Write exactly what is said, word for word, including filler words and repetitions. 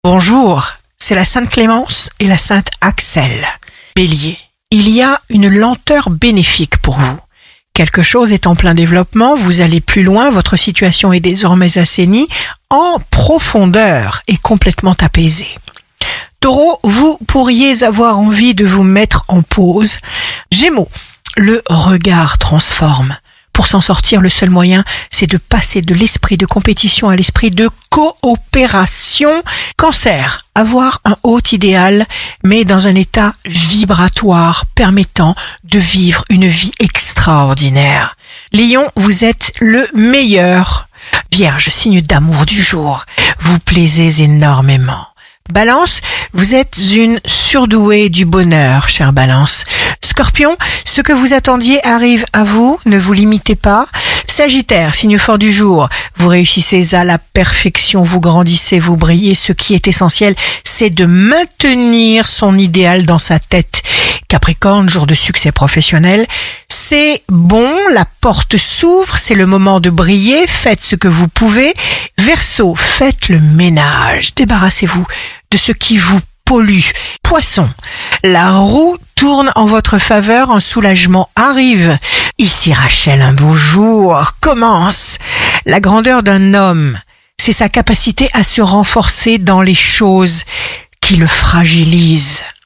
Bonjour, c'est la Sainte Clémence et la Sainte Axelle. Bélier, il y a une lenteur bénéfique pour vous. Quelque chose est en plein développement, vous allez plus loin, votre situation est désormais assainie, en profondeur et complètement apaisée. Taureau, vous pourriez avoir envie de vous mettre en pause. Gémeaux, le regard transforme. Pour s'en sortir, le seul moyen, c'est de passer de l'esprit de compétition à l'esprit de coopération. Cancer, avoir un haut idéal, mais dans un état vibratoire permettant de vivre une vie extraordinaire. Lion, vous êtes le meilleur. Vierge, signe d'amour du jour, vous plaisez énormément. Balance, vous êtes une surdouée du bonheur, chère Balance. Scorpion, ce que vous attendiez arrive à vous, ne vous limitez pas. Sagittaire, signe fort du jour, vous réussissez à la perfection, vous grandissez, vous brillez. Ce qui est essentiel, c'est de maintenir son idéal dans sa tête. Capricorne, jour de succès professionnel, c'est bon, la porte s'ouvre, c'est le moment de briller, faites ce que vous pouvez. Verseau, faites le ménage, débarrassez-vous de ce qui vous pollue. Poisson, la roue tourne en votre faveur, un soulagement arrive. Ici Rachel, un beau jour commence. La grandeur d'un homme, c'est sa capacité à se renforcer dans les choses qui le fragilisent.